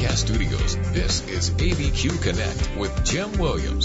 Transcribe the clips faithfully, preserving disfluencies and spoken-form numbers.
Broadcast Studios, this is A B Q Connect with Jim Williams.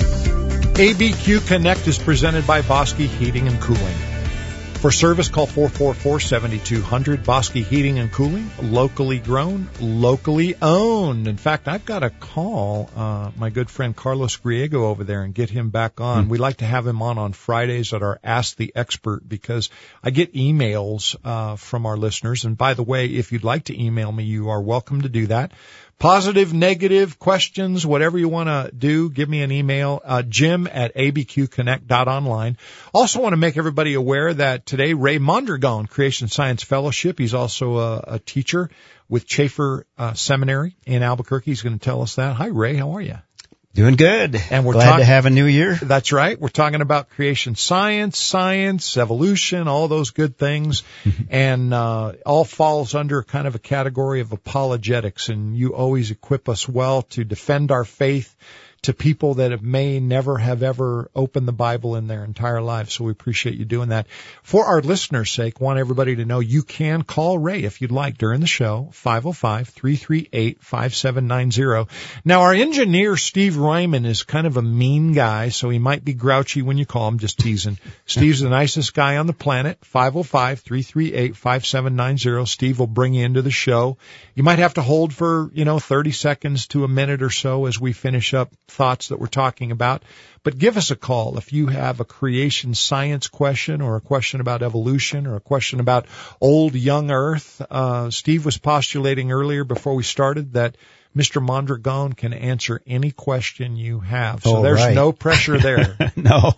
A B Q Connect is presented by Bosque Heating and Cooling. For service, call four four four, seven two zero zero. Bosque Heating and Cooling, locally grown, locally owned. In fact, I've got to call uh, my good friend Carlos Griego over there and get him back on. Mm. We like to have him on on Fridays at our Ask the Expert because I get emails uh, from our listeners. And by the way, if you'd like to email me, you are welcome to do that. Positive, negative, questions, whatever you want to do, give me an email, uh, jim at a b q connect dot online. Also want to make everybody aware that today Ray Mondragon, Creation Science Fellowship, he's also a, a teacher with Chafer uh, Seminary in Albuquerque. He's going to tell us that. Hi, Ray. How are you? Doing good. And we're glad talk- to have a new year. That's right. We're talking about creation science, science, evolution, all those good things. and uh all falls under kind of a category of apologetics. And you always equip us well to defend our faith to people that have may never have ever opened the Bible in their entire lives. So we appreciate you doing that. For our listeners' sake, want everybody to know you can call Ray if you'd like during the show, five oh five, three three eight, five seven nine zero. Now, our engineer, Steve Ryman, is kind of a mean guy, so he might be grouchy when you call him, just teasing. Steve's the nicest guy on the planet, five oh five, three three eight, five seven nine zero. Steve will bring you into the show. You might have to hold for, you know, thirty seconds to a minute or so as we finish up thoughts that we're talking about. But give us a call if you have a creation science question or a question about evolution or a question about old, young Earth. Uh, Steve was postulating earlier before we started that Mister Mondragon can answer any question you have. So oh, there's right. no pressure there. No.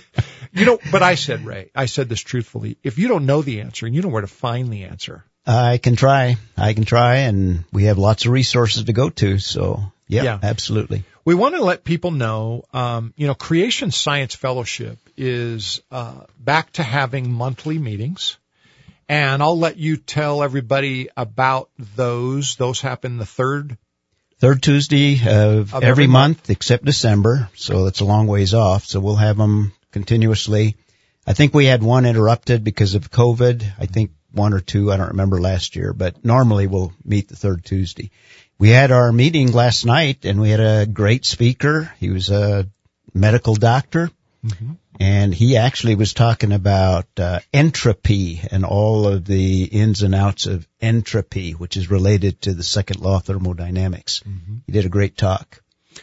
You know, but I said, Ray, I said this truthfully. If you don't know the answer and you know where to find the answer. I can try. I can try, and we have lots of resources to go to. So, yeah, yeah. absolutely. We want to let people know, um, you know, Creation Science Fellowship is uh, back to having monthly meetings. And I'll let you tell everybody about those. Those happen the third Third Tuesday of, of every, every month, month except December, so it's a long ways off. So we'll have them continuously. I think we had one interrupted because of COVID. I think one or two, I don't remember last year, but normally we'll meet the third Tuesday. We had our meeting last night, and we had a great speaker. He was a medical doctor, mm-hmm. and he actually was talking about uh, entropy and all of the ins and outs of entropy, which is related to the second law of thermodynamics. Mm-hmm. He did a great talk.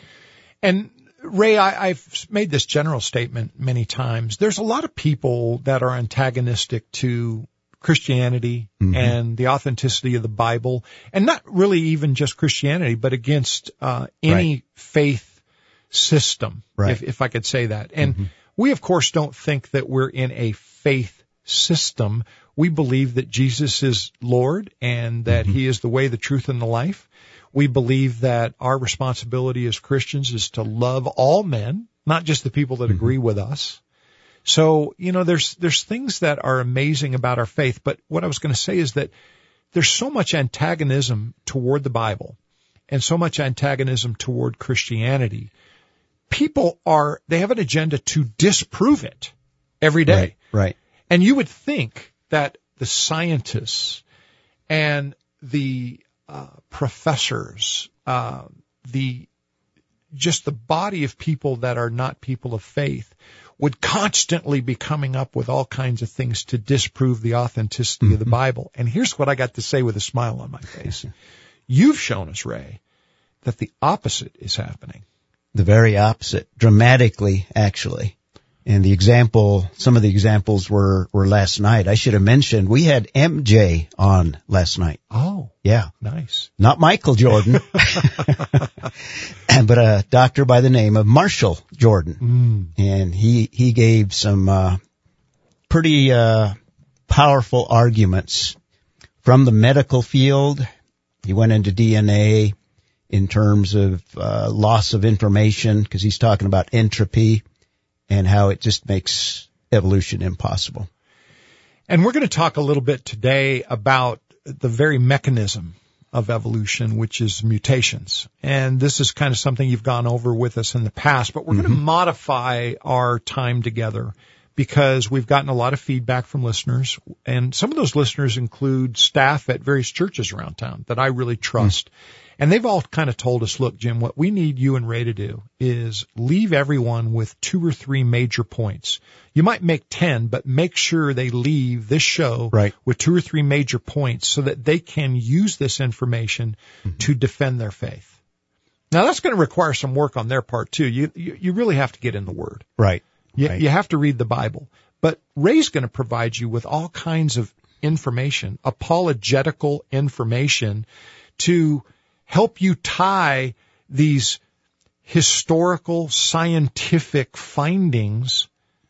And Ray, I, I've made this general statement many times. There's a lot of people that are antagonistic to Christianity mm-hmm. and the authenticity of the Bible, and not really even just Christianity, but against uh any right. faith system, right. if, if I could say that. And mm-hmm. we, of course, don't think that we're in a faith system. We believe that Jesus is Lord and that mm-hmm. he is the way, the truth, and the life. We believe that our responsibility as Christians is to love all men, not just the people that mm-hmm. agree with us. So, you know, there's, there's things that are amazing about our faith, but what I was going to say is that there's so much antagonism toward the Bible and so much antagonism toward Christianity. People are, they have an agenda to disprove it every day. Right, right. And you would think that the scientists and the uh, professors, uh, the, just the body of people that are not people of faith would constantly be coming up with all kinds of things to disprove the authenticity mm-hmm. of the Bible. And here's what I got to say with a smile on my face. You've shown us, Ray, that the opposite is happening. The very opposite, dramatically, actually. And the example, some of the examples were, were last night. I should have mentioned we had M J on last night. Oh. Yeah. Nice. Not Michael Jordan, but a doctor by the name of Marshall Jordan. Mm. And he, he gave some, uh, pretty, uh, powerful arguments from the medical field. He went into D N A in terms of, uh, loss of information because he's talking about entropy and how it just makes evolution impossible. And we're going to talk a little bit today about the very mechanism of evolution, which is mutations. And this is kind of something you've gone over with us in the past, but we're mm-hmm. going to modify our time together because we've gotten a lot of feedback from listeners. And some of those listeners include staff at various churches around town that I really trust. Mm. And they've all kind of told us, look, Jim, what we need you and Ray to do is leave everyone with two or three major points. You might make ten, but make sure they leave this show right. with two or three major points so that they can use this information mm-hmm. to defend their faith. Now, that's going to require some work on their part, too. You you, you really have to get in the Word. Right. You, right. you have to read the Bible. But Ray's going to provide you with all kinds of information, apologetical information, to help you tie these historical, scientific findings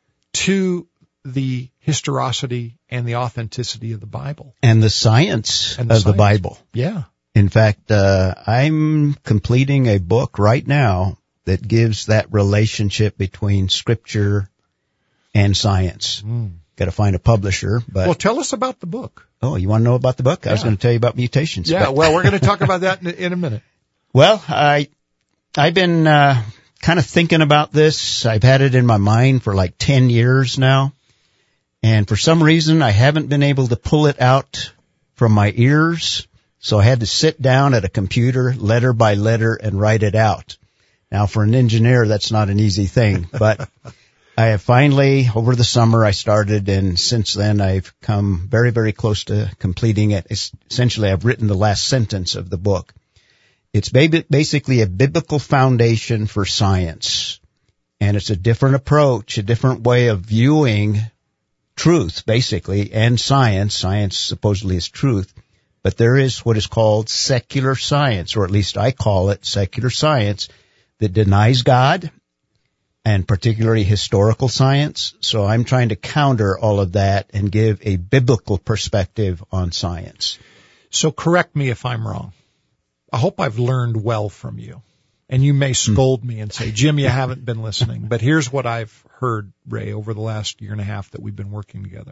to the historicity and the authenticity of the Bible. And the science and the of science. the Bible. Yeah. In fact, uh, I'm completing a book right now that gives that relationship between Scripture and science. Mm. Got to find a publisher, but well, tell us about the book. Oh, you want to know about the book? I yeah. was going to tell you about mutations. Yeah, but... well, we're going to talk about that in, in a minute. Well, I I've been uh, kind of thinking about this. I've had it in my mind for like ten years now, and for some reason, I haven't been able to pull it out from my ears. So I had to sit down at a computer, letter by letter, and write it out. Now, for an engineer, that's not an easy thing, but I have finally, over the summer, I started, and since then, I've come very, very close to completing it. It's, essentially, I've written the last sentence of the book. It's basically a biblical foundation for science, and it's a different approach, a different way of viewing truth, basically, and science. Science supposedly is truth. But there is what is called secular science, or at least I call it secular science, that denies God, and particularly historical science. So I'm trying to counter all of that and give a biblical perspective on science. So correct me if I'm wrong. I hope I've learned well from you. And you may scold me and say, Jim, you haven't been listening. But here's what I've heard, Ray, over the last year and a half that we've been working together.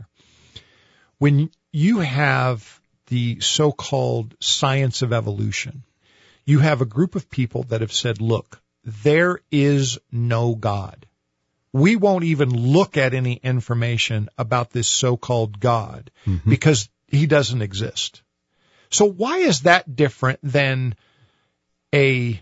When you have the so-called science of evolution, you have a group of people that have said, look, there is no God. We won't even look at any information about this so-called God mm-hmm. because he doesn't exist. So why is that different than a,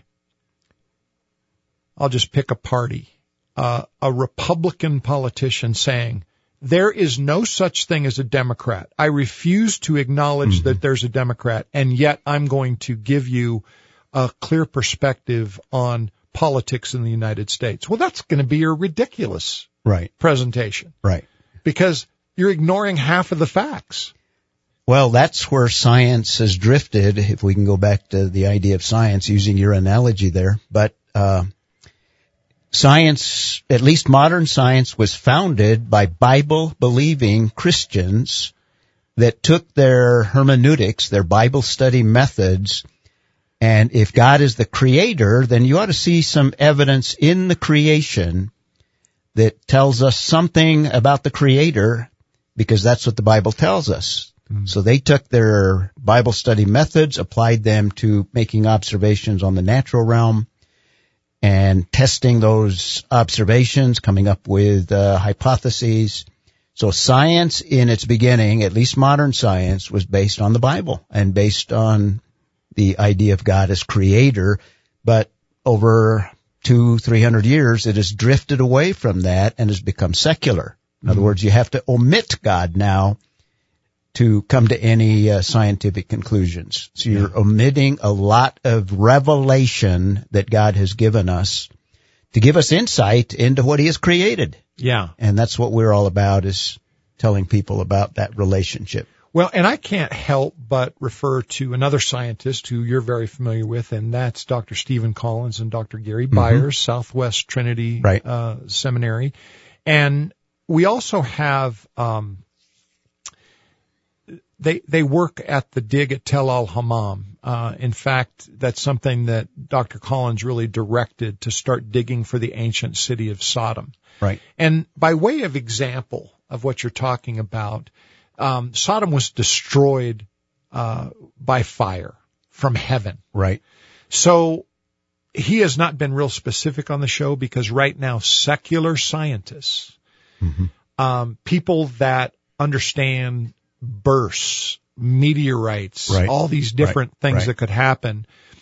I'll just pick a party, uh, a Republican politician saying, there is no such thing as a Democrat. I refuse to acknowledge mm-hmm. that there's a Democrat, and yet I'm going to give you a clear perspective on politics in the United States. Well, that's going to be a ridiculous right. presentation. Right. Because you're ignoring half of the facts. Well, that's where science has drifted, if we can go back to the idea of science, using your analogy there. But uh science, at least modern science, was founded by Bible-believing Christians that took their hermeneutics, their Bible study methods, and if God is the creator, then you ought to see some evidence in the creation that tells us something about the creator, because that's what the Bible tells us. Mm-hmm. So they took their Bible study methods, applied them to making observations on the natural realm, and testing those observations, coming up with uh, hypotheses. So science in its beginning, at least modern science, was based on the Bible and based on the idea of God as creator. But over two, three hundred years, it has drifted away from that and has become secular. In other mm-hmm. words, you have to omit God now to come to any uh, scientific conclusions. So you're yeah. omitting a lot of revelation that God has given us to give us insight into what he has created. Yeah. And that's what we're all about, is telling people about that relationship. Well, and I can't help but refer to another scientist who you're very familiar with, and that's Doctor Stephen Collins and Doctor Gary mm-hmm. Byers, Southwest Trinity right. uh, Seminary. And we also have um They they work at the dig at Tel Al Hammam. Uh, in fact, that's something that Doctor Collins really directed, to start digging for the ancient city of Sodom. Right. And by way of example of what you're talking about, um, Sodom was destroyed uh, by fire from heaven. Right. So he has not been real specific on the show, because right now secular scientists, mm-hmm. um, people that understand bursts, meteorites, right. all these different right. things right. that could happen,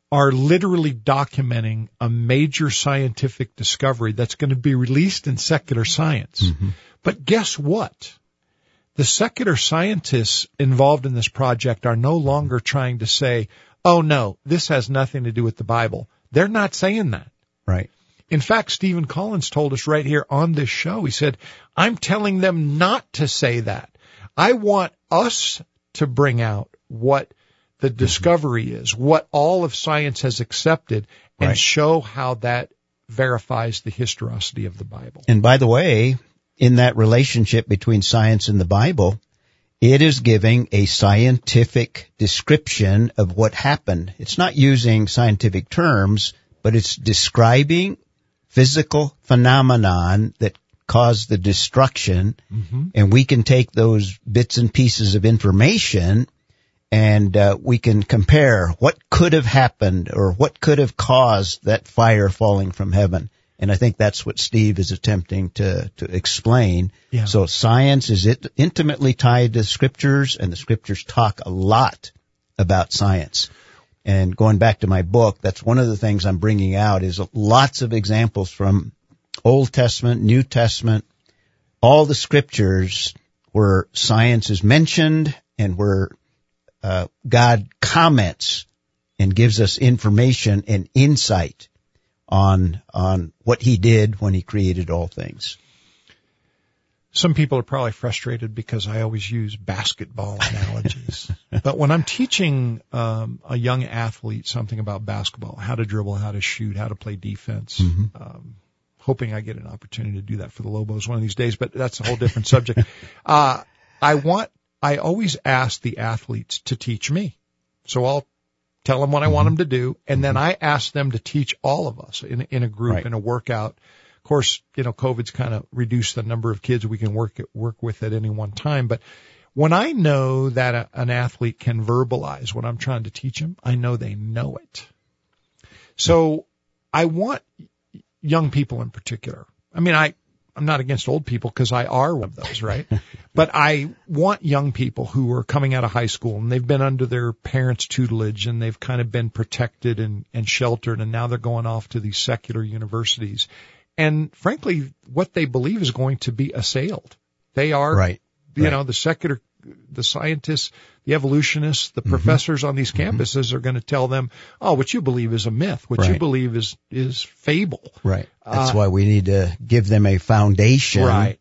are literally documenting a major scientific discovery that's going to be released in Secular Science. Mm-hmm. But guess what? The secular scientists involved in this project are no longer trying to say, oh, no, this has nothing to do with the Bible. They're not saying that. Right. In fact, Stephen Collins told us right here on this show, he said, I'm telling them not to say that. I want us to bring out what the discovery is, what all of science has accepted, and right. show how that verifies the historicity of the Bible. And by the way, in that relationship between science and the Bible, it is giving a scientific description of what happened. It's not using scientific terms, but it's describing physical phenomenon that caused the destruction, mm-hmm. and we can take those bits and pieces of information and uh, we can compare what could have happened or what could have caused that fire falling from heaven. And I think that's what Steve is attempting to, to explain. Yeah. So science is it intimately tied to scriptures, and the scriptures talk a lot about science. And going back to my book, that's one of the things I'm bringing out is lots of examples from Old Testament, New Testament, all the scriptures where science is mentioned and where uh, God comments and gives us information and insight on on what he did when he created all things. Some people are probably frustrated because I always use basketball analogies. But when I'm teaching um, a young athlete something about basketball, how to dribble, how to shoot, how to play defense, mm-hmm. um, hoping I get an opportunity to do that for the Lobos one of these days, but that's a whole different subject. Uh, I want, I always ask the athletes to teach me. So I'll tell them what I want them to do, and then I ask them to teach all of us in, in a group, right. in a workout. Of course, you know, COVID's kind of reduced the number of kids we can work work with at any one time. But when I know that a, an athlete can verbalize what I'm trying to teach them, I know they know it. So I want young people in particular. I mean, I, I'm not against old people because I are one of those, right? But I want young people who are coming out of high school and they've been under their parents' tutelage and they've kind of been protected and, and sheltered, and now they're going off to these secular universities. And frankly, what they believe is going to be assailed. They are, right, you right. know, the secular, the scientists, the evolutionists, the mm-hmm. professors on these campuses mm-hmm. are going to tell them, oh, what you believe is a myth. What right. you believe is, is fable. Right. That's uh, why we need to give them a foundation right.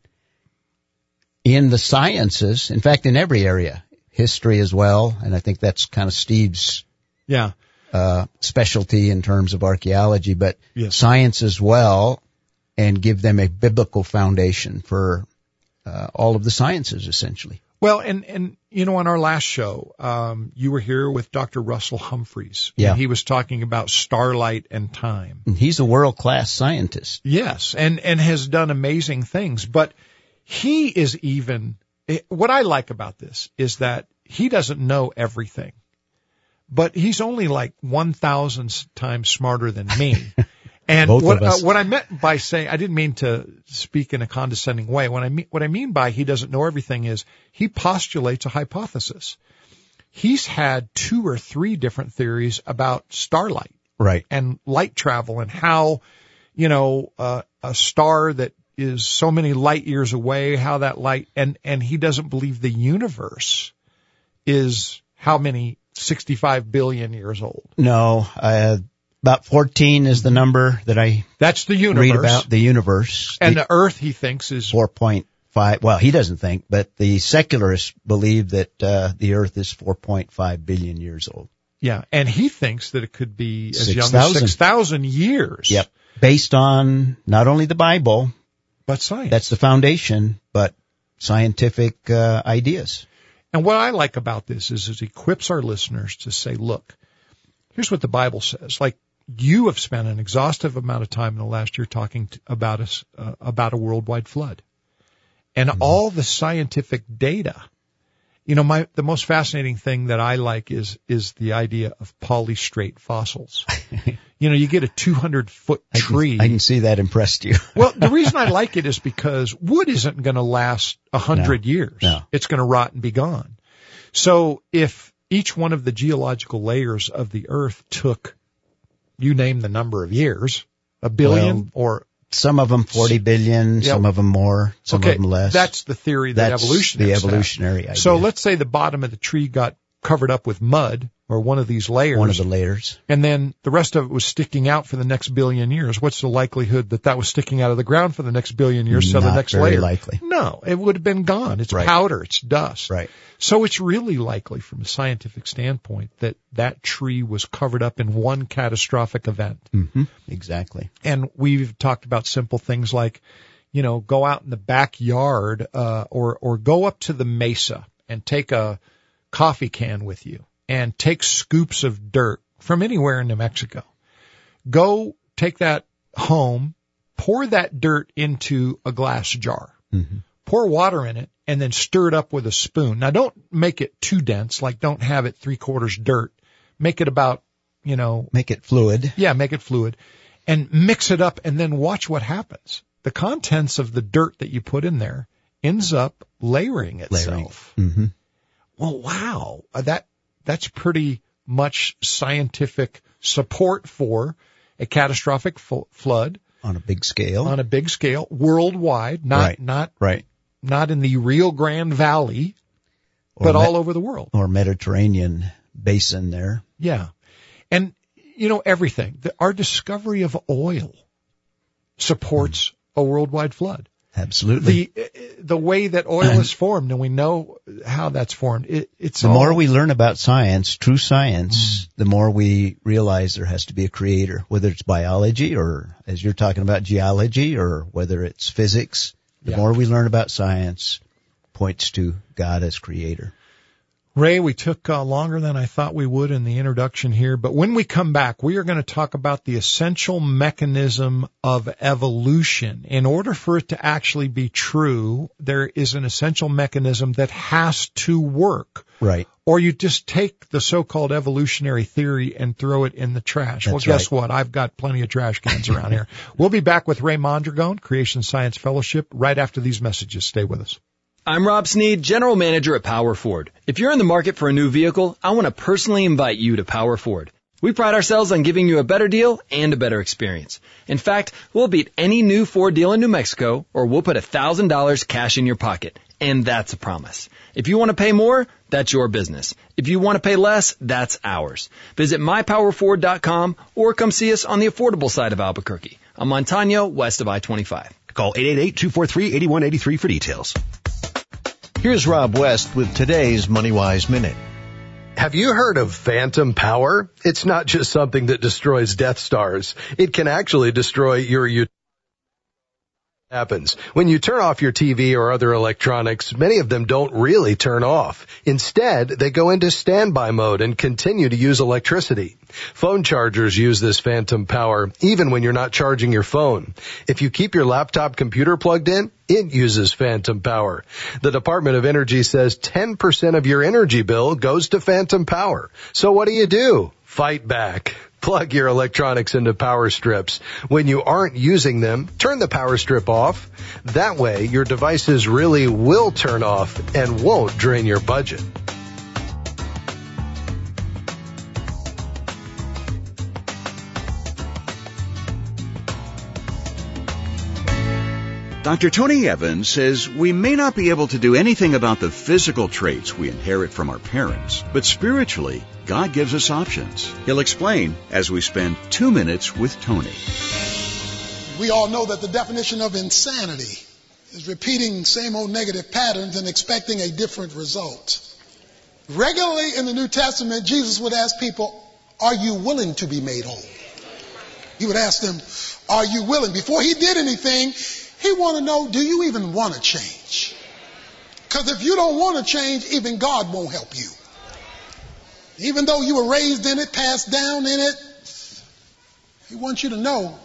in the sciences. In fact, in every area, history as well. And I think that's kind of Steve's yeah. uh, specialty in terms of archaeology, but yes. science as well, and give them a biblical foundation for uh, all of the sciences, essentially. Well, and, and, you know, on our last show, um, you were here with Doctor Russell Humphreys. Yeah. And he was talking about starlight and time. And he's a world-class scientist. Yes, and, and has done amazing things. But he is even, what I like about this is that he doesn't know everything. But he's only like one thousand times smarter than me. And Both what of us. Uh, what I meant by saying, I didn't mean to speak in a condescending way. What I mean, what I mean by he doesn't know everything is he postulates a hypothesis. He's had two or three different theories about starlight, right, and light travel, and how, you know, uh, a star that is so many light years away, how that light, and and he doesn't believe the universe is how many sixty-five billion years old. No, uh, about fourteen is the number that I That's the universe. read about the universe. And the, the Earth, he thinks, is four point five. Well, he doesn't think, but the secularists believe that uh, the Earth is four point five billion years old. Yeah, and he thinks that it could be as six, young thousand. as six thousand years. Yep. Based on not only the Bible, but science. That's the foundation, but scientific uh, ideas. And what I like about this is it equips our listeners to say, look, here's what the Bible says. Like, you have spent an exhaustive amount of time in the last year talking to, about us, uh, about a worldwide flood. And mm-hmm. all the scientific data. You know, my, the most fascinating thing that I like is, is the idea of polystrate fossils. You know, you get a two hundred foot tree. I can, I can see that impressed you. Well, the reason I like it is because wood isn't going to last a hundred no, years. No. It's going to rot and be gone. So if each one of the geological layers of the earth took you name the number of years, a billion well, or some of them forty billion, yeah. some of them more, some okay, of them less. That's the theory that that's evolutionary. the evolutionary idea. So let's say the bottom of the tree got covered up with mud or one of these layers. One of the layers. And then the rest of it was sticking out for the next billion years. What's the likelihood that that was sticking out of the ground for the next billion years? So Not the next very layer. likely. No, it would have been gone. It's right. powder. It's dust. Right. So it's really likely from a scientific standpoint that that tree was covered up in one catastrophic event. Mm-hmm. Exactly. And we've talked about simple things like, you know, go out in the backyard, uh, or, or go up to the mesa and take a coffee can with you and take scoops of dirt from anywhere in New Mexico. Go take that home, pour that dirt into a glass jar, mm-hmm. pour water in it, and then stir it up with a spoon. Now don't make it too dense, like don't have it three quarters dirt. Make it about, you know. Make it fluid. Yeah, make it fluid. And mix it up and then watch what happens. The contents of the dirt that you put in there ends up layering itself. Layering. Mm-hmm. Well, wow. That, that's pretty much scientific support for a catastrophic fo- flood. On a big scale. On a big scale, worldwide, not, right. not, right. not in the Rio Grande Valley, or but me- all over the world. Or Mediterranean basin there. Yeah. And, you know, everything. The, our discovery of oil supports mm. a worldwide flood. Absolutely. The the way that oil is formed, and we know how that's formed. It, it's the all, more we learn about science, true science, mm. the more we realize there has to be a creator, whether it's biology or, as you're talking about, geology, or whether it's physics. The yeah. more we learn about science, points to God as creator. Ray, we took uh, longer than I thought we would in the introduction here, but when we come back, we are going to talk about the essential mechanism of evolution. In order for it to actually be true, there is an essential mechanism that has to work. Right. Or you just take the so-called evolutionary theory and throw it in the trash. That's well, guess right. what? I've got plenty of trash cans around here. We'll be back with Ray Mondragon, Creation Science Fellowship, right after these messages. Stay with us. I'm Rob Sneed, General Manager at Power Ford. If you're in the market for a new vehicle, I want to personally invite you to Power Ford. We pride ourselves on giving you a better deal and a better experience. In fact, we'll beat any new Ford deal in New Mexico, or we'll put one thousand dollars cash in your pocket. And that's a promise. If you want to pay more, that's your business. If you want to pay less, that's ours. Visit my power ford dot com or come see us on the affordable side of Albuquerque, on Montano, west of I twenty-five. Call eight eight eight, two four three, eight one eight three for details. Here's Rob West with today's MoneyWise Minute. Have you heard of phantom power? It's not just something that destroys Death Stars. It can actually destroy your utility. Happens. When you turn off your T V or other electronics, many of them don't really turn off. Instead, they go into standby mode and continue to use electricity. Phone chargers use this phantom power even when you're not charging your phone. If you keep your laptop computer plugged in, it uses phantom power. The Department of Energy says ten percent of your energy bill goes to phantom power. So what do you do? Fight back. Plug your electronics into power strips. When you aren't using them, turn the power strip off. That way, your devices really will turn off and won't drain your budget. Doctor Tony Evans says we may not be able to do anything about the physical traits we inherit from our parents, but spiritually, God gives us options. He'll explain as we spend two minutes with Tony. We all know that the definition of insanity is repeating same old negative patterns and expecting a different result. Regularly in the New Testament, Jesus would ask people, are you willing to be made whole? He would ask them, are you willing? Before he did anything, he wanted to know, do you even want to change? Because if you don't want to change, even God won't help you. Even though you were raised in it, passed down in it, he wants you to know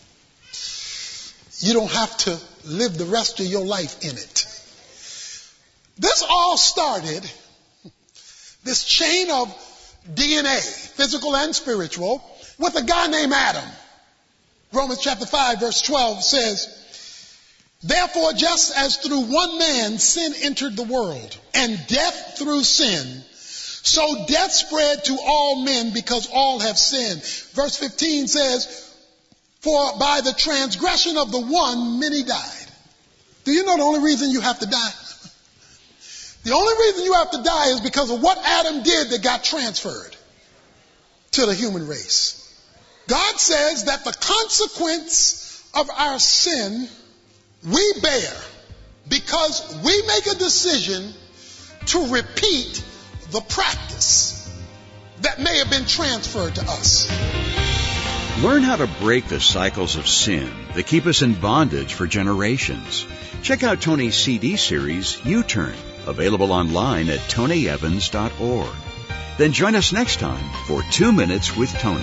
you don't have to live the rest of your life in it. This all started, this chain of D N A, physical and spiritual, with a guy named Adam. Romans chapter five verse twelve says, therefore, just as through one man sin entered the world, and death through sin, So death spread to all men because all have sinned. Verse fifteen says, for by the transgression of the one, many died. Do you know the only reason you have to die? The only reason you have to die is because of what Adam did that got transferred to the human race. God says that the consequence of our sin we bear because we make a decision to repeat the practice that may have been transferred to us. Learn how to break the cycles of sin that keep us in bondage for generations. Check out Tony's C D series, U-Turn, available online at tony evans dot org. Then join us next time for Two Minutes with Tony.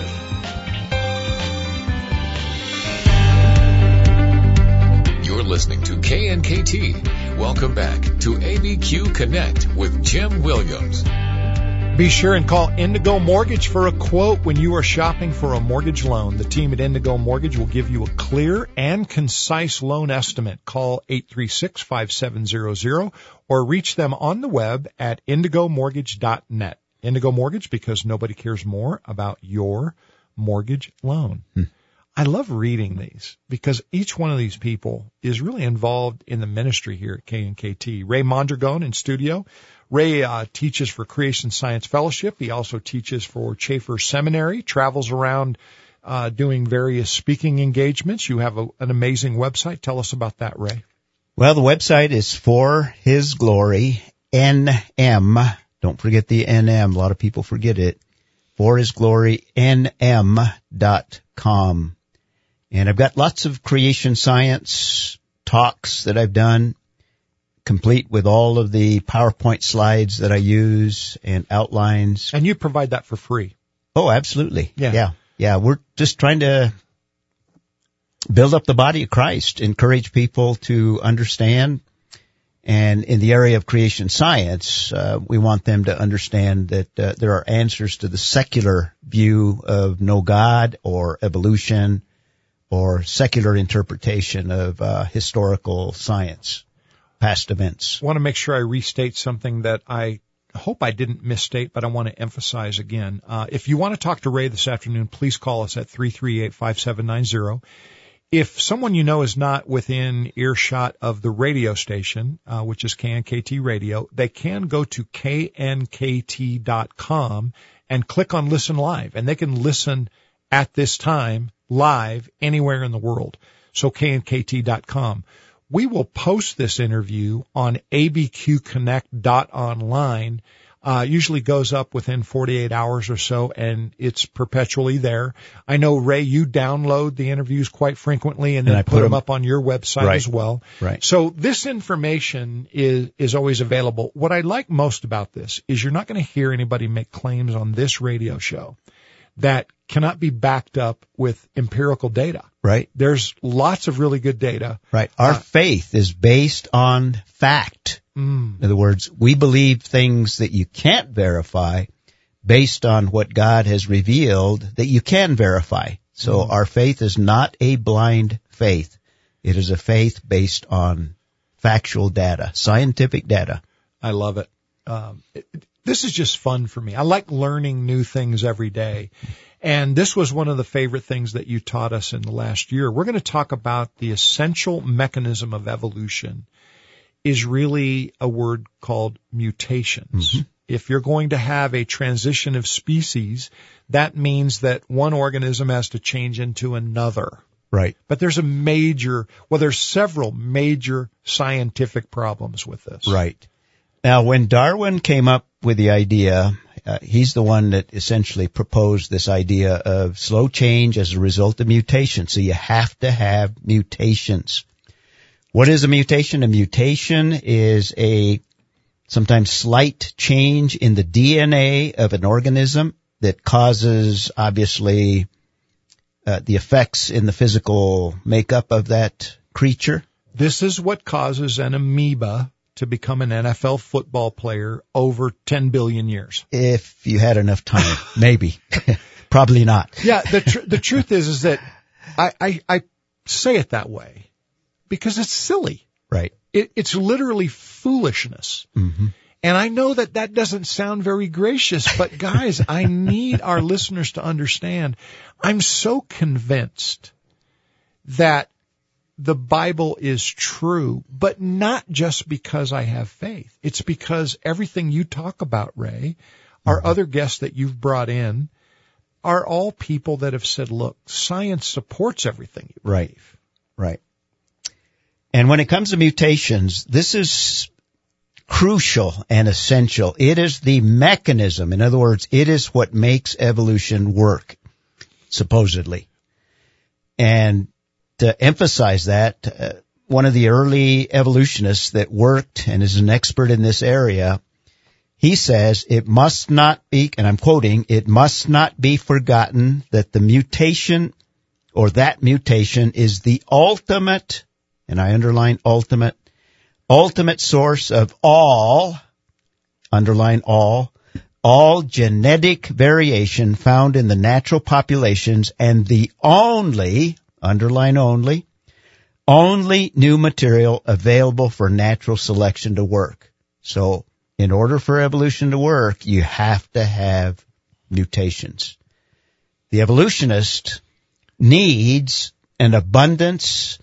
You're listening to K N K T. Welcome back to A B Q Connect with Jim Williams. Be sure and call Indigo Mortgage for a quote when you are shopping for a mortgage loan. The team at Indigo Mortgage will give you a clear and concise loan estimate. Call eight three six, five seven zero zero or reach them on the web at indigo mortgage dot net. Indigo Mortgage, because nobody cares more about your mortgage loan. Hmm. I love reading these because each one of these people is really involved in the ministry here at K N K T. Ray Mondragon in studio. Ray uh, teaches for Creation Science Fellowship. He also teaches for Chafer Seminary, travels around uh, doing various speaking engagements. You have a, an amazing website. Tell us about that, Ray. Well, the website is For His Glory, N M. Don't forget the N M. A lot of people forget it. For His Glory, N M dot com. And I've got lots of creation science talks that I've done, complete with all of the PowerPoint slides that I use and outlines. And you provide that for free. Oh, absolutely. Yeah. Yeah. Yeah. We're just trying to build up the body of Christ, encourage people to understand. And in the area of creation science, uh, we want them to understand that uh, there are answers to the secular view of no God or evolution or secular interpretation of uh, historical science, past events. I want to make sure I restate something that I hope I didn't misstate, but I want to emphasize again. Uh, if you want to talk to Ray this afternoon, please call us at three three eight, five seven nine zero. If someone you know is not within earshot of the radio station, uh, which is K N K T Radio, they can go to K N K T dot com and click on Listen Live, and they can listen at this time live anywhere in the world. So K N K T dot com. We will post this interview on A B Q connect dot online. Uh, usually goes up within forty-eight hours or so, and it's perpetually there. I know, Ray, you download the interviews quite frequently and then and put them up on your website right. as well. Right. So this information is, is always available. What I like most about this is you're not going to hear anybody make claims on this radio show that cannot be backed up with empirical data. Right. There's lots of really good data. Right. Our uh, faith is based on fact. Mm. In other words, we believe things that you can't verify based on what God has revealed that you can verify. So mm. our faith is not a blind faith. It is a faith based on factual data, scientific data. I love it. Um, it, this is just fun for me. I like learning new things every day. And this was one of the favorite things that you taught us in the last year. We're going to talk about the essential mechanism of evolution is really a word called mutations. Mm-hmm. If you're going to have a transition of species, that means that one organism has to change into another. Right. But there's a major, well, there's several major scientific problems with this. Right. Now, when Darwin came up with the idea, uh, he's the one that essentially proposed this idea of slow change as a result of mutation. So you have to have mutations. What is a mutation? A mutation is a sometimes slight change in the D N A of an organism that causes, obviously, uh, the effects in the physical makeup of that creature. This is what causes an amoeba to become an N F L football player over ten billion years. If you had enough time, maybe. Probably not. Yeah, the tr- the truth is is that I, I, I say it that way because it's silly. Right. It, it's literally foolishness. Mm-hmm. And I know that that doesn't sound very gracious, but guys, I need our listeners to understand, I'm so convinced that the Bible is true, but not just because I have faith. It's because everything you talk about, Ray, our mm-hmm. other guests that you've brought in, are all people that have said, look, science supports everything you believe. Right, right. And when it comes to mutations, this is crucial and essential. It is the mechanism. In other words, it is what makes evolution work, supposedly. And to emphasize that, uh, one of the early evolutionists that worked and is an expert in this area, he says it must not be, and I'm quoting, it must not be forgotten that the mutation or that mutation is the ultimate, and I underline ultimate, ultimate source of all, underline all, all genetic variation found in the natural populations and the only, underline only, only new material available for natural selection to work. So, in order for evolution to work, you have to have mutations. The evolutionist needs an abundance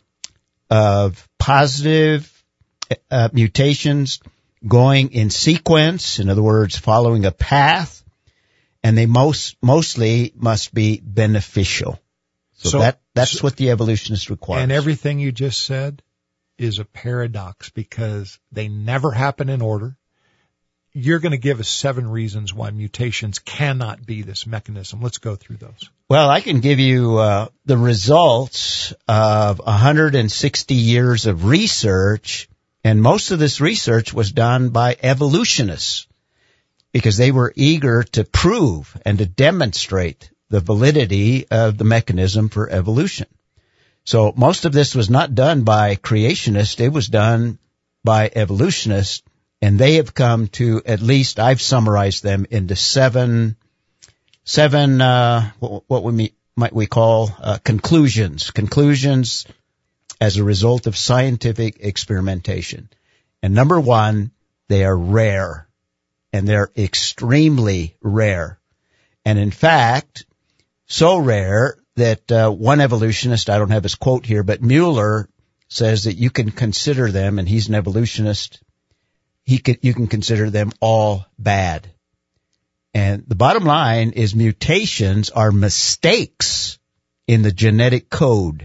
of positive uh, mutations going in sequence, in other words, following a path, and they most mostly must be beneficial. So, so that that's so, what the evolutionist requires. And everything you just said is a paradox because they never happen in order. You're going to give us seven reasons why mutations cannot be this mechanism. Let's go through those. Well, I can give you uh, the results of one hundred sixty years of research, and most of this research was done by evolutionists because they were eager to prove and to demonstrate the validity of the mechanism for evolution. So most of this was not done by creationists. It was done by evolutionists. And they have come to, at least I've summarized them into seven, seven, uh, what, what we might we call, uh, conclusions. Conclusions as a result of scientific experimentation. And number one, they are rare. And they're extremely rare. And in fact, so rare that, uh, one evolutionist, I don't have his quote here, but Mueller says that you can consider them, and he's an evolutionist, He could, you can consider them all bad. And the bottom line is mutations are mistakes in the genetic code.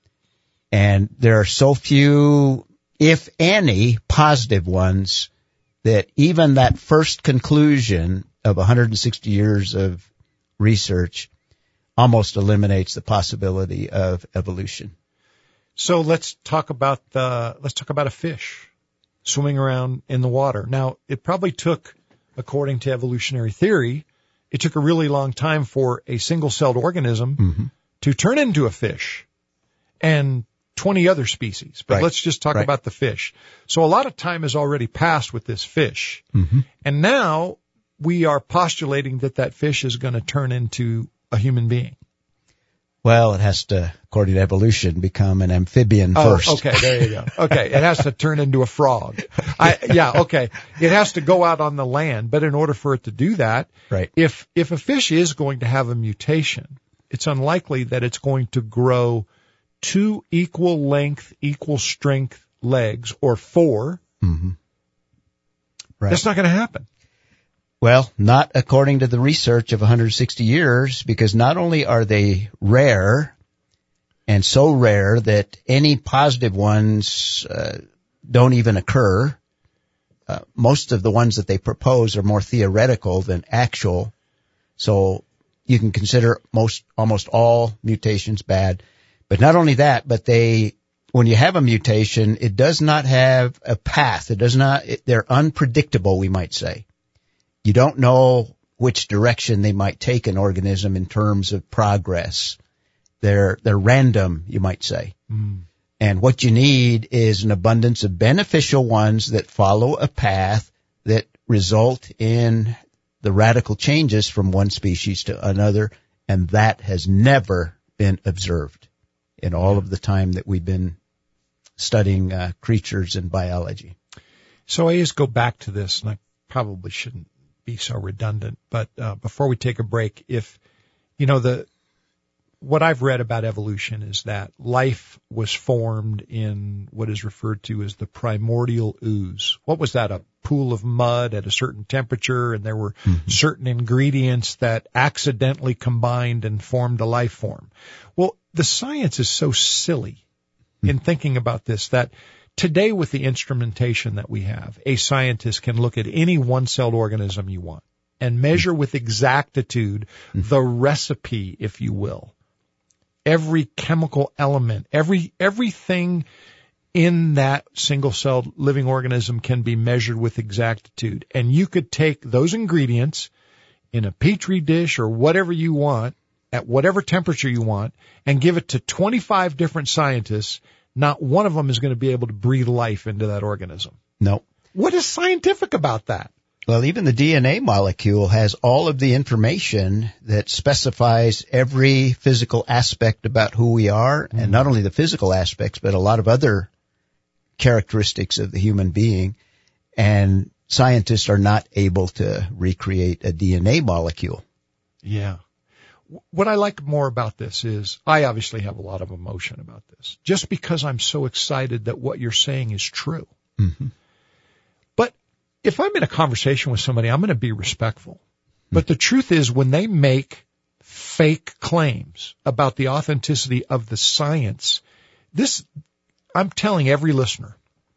And there are so few, if any, positive ones that even that first conclusion of one hundred sixty years of research almost eliminates the possibility of evolution. So let's talk about the, let's talk about a fish swimming around in the water. Now, it probably took, according to evolutionary theory, it took a really long time for a single-celled organism mm-hmm. to turn into a fish and twenty other species. But right. let's just talk right. about the fish. So a lot of time has already passed with this fish. Mm-hmm. And now we are postulating that that fish is going to turn into a human being. Well, it has to, according to evolution, become an amphibian oh, first. Okay, there you go. Okay, it has to turn into a frog. I, yeah, okay. It has to go out on the land, but in order for it to do that, right. if if a fish is going to have a mutation, it's unlikely that it's going to grow two equal length, equal strength legs, or four. Mm-hmm. Right. That's not going to happen. Well, not according to the research of one hundred sixty years, because not only are they rare, and so rare that any positive ones uh, don't even occur, uh, most of the ones that they propose are more theoretical than actual, so you can consider most, almost all mutations bad. But not only that, but they, when you have a mutation, it does not have a path. It does not, it, they're unpredictable, we might say. You don't know which direction they might take an organism in terms of progress. They're, they're random, you might say. Mm. And what you need is an abundance of beneficial ones that follow a path that result in the radical changes from one species to another, and that has never been observed in all of the time that we've been studying uh, creatures and biology. So I just go back to this, and I probably shouldn't be so redundant, but uh, before we take a break, if, you know, the what I've read about evolution is that life was formed in what is referred to as the primordial ooze. What was that? A pool of mud at a certain temperature, and there were mm-hmm. certain ingredients that accidentally combined and formed a life form. Well, the science is so silly mm-hmm. in thinking about this that today with the instrumentation that we have, a scientist can look at any one-celled organism you want and measure mm-hmm. with exactitude mm-hmm. the recipe, if you will. Every chemical element, every everything in that single-celled living organism can be measured with exactitude. And you could take those ingredients in a petri dish or whatever you want, at whatever temperature you want, and give it to twenty-five different scientists. Not one of them is going to be able to breathe life into that organism. No. What is scientific about that? Well, even the D N A molecule has all of the information that specifies every physical aspect about who we are, mm-hmm. and not only the physical aspects, but a lot of other characteristics of the human being. And scientists are not able to recreate a D N A molecule. Yeah. What I like more about this is I obviously have a lot of emotion about this, just because I'm so excited that what you're saying is true. Mm-hmm. But if I'm in a conversation with somebody, I'm going to be respectful. But the truth is, when they make fake claims about the authenticity of the science, this, I'm telling every listener,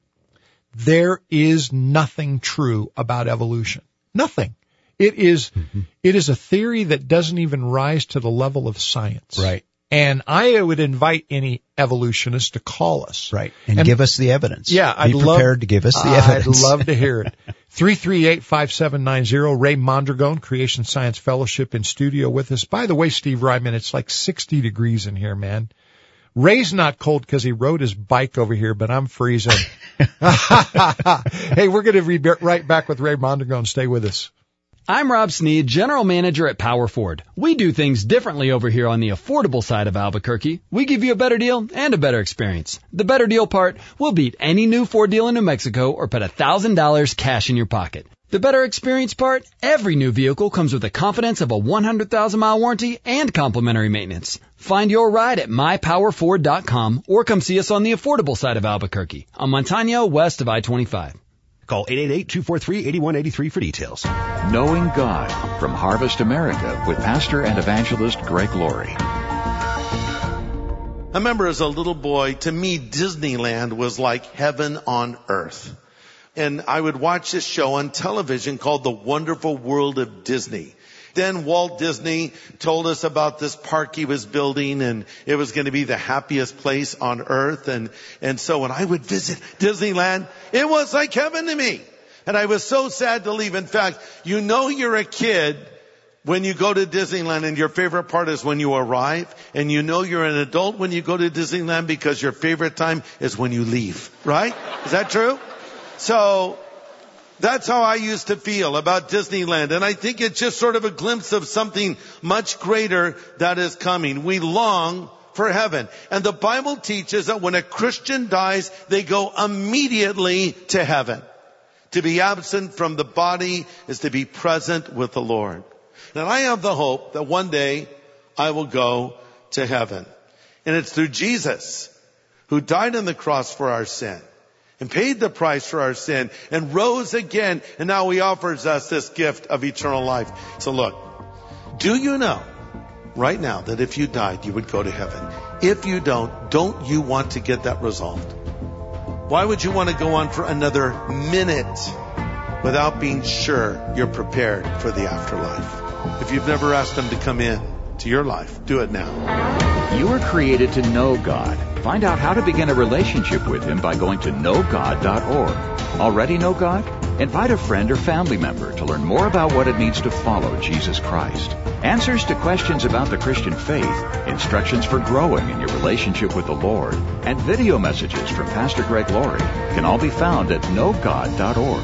there is nothing true about evolution. Nothing. It is, mm-hmm. it is a theory that doesn't even rise to the level of science. Right. And I would invite any evolutionist to call us. Right. And, and give us the evidence. Yeah. Be I'd prepared love, to give us the evidence. I'd love to hear it. three three eight, five seven nine zero. Ray Mondragone, Creation Science Fellowship, in studio with us. By the way, Steve Ryman, it's like sixty degrees in here, man. Ray's not cold because he rode his bike over here, but I'm freezing. Hey, we're going to be right back with Ray Mondragone. Stay with us. I'm Rob Sneed, General Manager at Power Ford. We do things differently over here on the affordable side of Albuquerque. We give you a better deal and a better experience. The better deal part, we'll beat any new Ford deal in New Mexico or put one thousand dollars cash in your pocket. The better experience part, every new vehicle comes with the confidence of a one hundred thousand mile warranty and complimentary maintenance. Find your ride at my power ford dot com or come see us on the affordable side of Albuquerque on Montano west of I twenty-five. Call eight eight eight, two four three, eight one eight three for details. Knowing God from Harvest America with pastor and evangelist Greg Laurie. I remember as a little boy, to me, Disneyland was like heaven on earth. And I would watch this show on television called The Wonderful World of Disney. Then Walt Disney told us about this park he was building, and it was going to be the happiest place on earth. And, and so when I would visit Disneyland, it was like heaven to me. And I was so sad to leave. In fact, you know you're a kid when you go to Disneyland, and your favorite part is when you arrive. And you know you're an adult when you go to Disneyland because your favorite time is when you leave. Right? Is that true? So that's how I used to feel about Disneyland. And I think it's just sort of a glimpse of something much greater that is coming. We long for heaven. And the Bible teaches that when a Christian dies, they go immediately to heaven. To be absent from the body is to be present with the Lord. And I have the hope that one day I will go to heaven. And it's through Jesus, who died on the cross for our sin and paid the price for our sin and rose again. And now he offers us this gift of eternal life. So look, do you know right now that if you died, you would go to heaven? If you don't, don't you want to get that resolved? Why would you want to go on for another minute without being sure you're prepared for the afterlife? If you've never asked him to come in to your life, do it now. You were created to know God. Find out how to begin a relationship with Him by going to know god dot org. Already know God? Invite a friend or family member to learn more about what it means to follow Jesus Christ. Answers to questions about the Christian faith, instructions for growing in your relationship with the Lord, and video messages from Pastor Greg Laurie can all be found at know god dot org.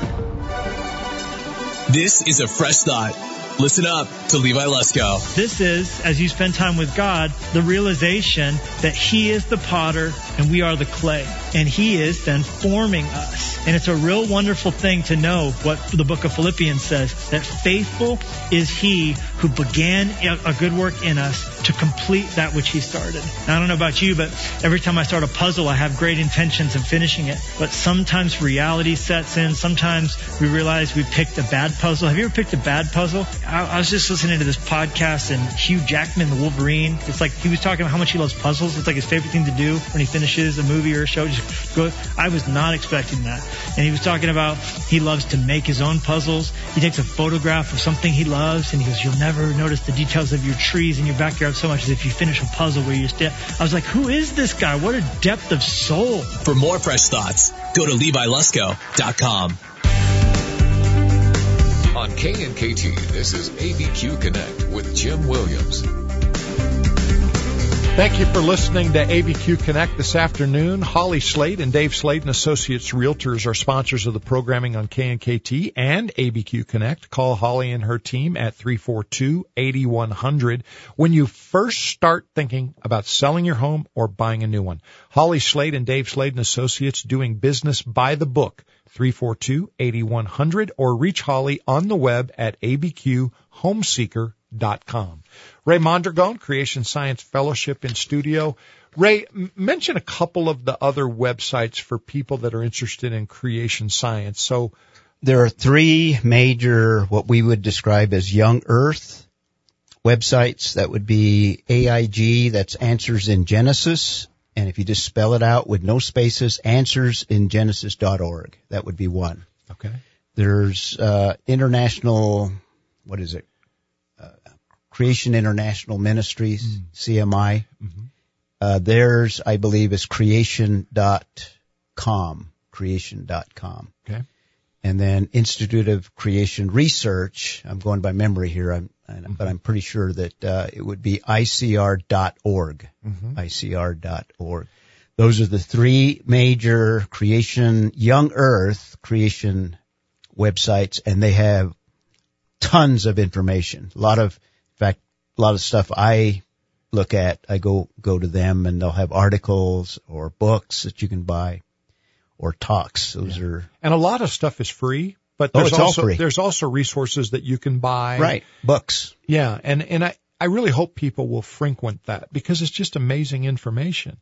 This is a fresh thought. Listen up to Levi Lusko. This is, as you spend time with God, the realization that He is the potter and we are the clay. And he is then forming us. And it's a real wonderful thing to know what the book of Philippians says, that faithful is he who began a good work in us to complete that which he started. Now, I don't know about you, but every time I start a puzzle, I have great intentions of finishing it. But sometimes reality sets in. Sometimes we realize we picked a bad puzzle. Have you ever picked a bad puzzle? I, I was just listening to this podcast, and Hugh Jackman, the Wolverine, it's like he was talking about how much he loves puzzles. It's like his favorite thing to do when he finishes a movie or a show. Just go. I was not expecting that. And he was talking about he loves to make his own puzzles. He takes a photograph of something he loves, and he goes, you'll never notice the details of your trees in your backyard so much as if you finish a puzzle where you stand. I was like, who is this guy? What a depth of soul. For more fresh thoughts, go to Levi Lusko dot com. On K N K T, this is A B Q Connect with Jim Williams. Thank you for listening to A B Q Connect this afternoon. Holly Slade and Dave Slade and Associates Realtors are sponsors of the programming on K N K T and A B Q Connect. Call Holly and her team at three four two, eight one zero zero when you first start thinking about selling your home or buying a new one. Holly Slade and Dave Slade and Associates, doing business by the book. three four two, eight one zero zero or reach Holly on the web at a b q homeseeker dot com. Ray Mondragon, Creation Science Fellowship in studio. Ray, m- mention a couple of the other websites for people that are interested in creation science. So there are three major, what we would describe as young earth websites. That would be A I G, that's Answers in Genesis. And if you just spell it out with no spaces, answers in genesis dot org. That would be one. Okay. There's uh international, what is it? Uh, Creation International Ministries, mm. C M I. Mm-hmm. Uh, theirs, I believe, is creation dot com. creation dot com. Okay. And then Institute of Creation Research, I'm going by memory here, I'm, mm-hmm. but I'm pretty sure that uh, it would be I C R dot org. Mm-hmm. I C R dot org. Those are the three major creation, young earth creation websites, and they have tons of information. A lot of, in fact, a lot of stuff I look at, I go, go to them, and they'll have articles or books that you can buy or talks. Those yeah. are. And a lot of stuff is free, but there's oh, it's also, all free. there's also resources that you can buy. Right. Books. Yeah. And, and I, I really hope people will frequent that because it's just amazing information.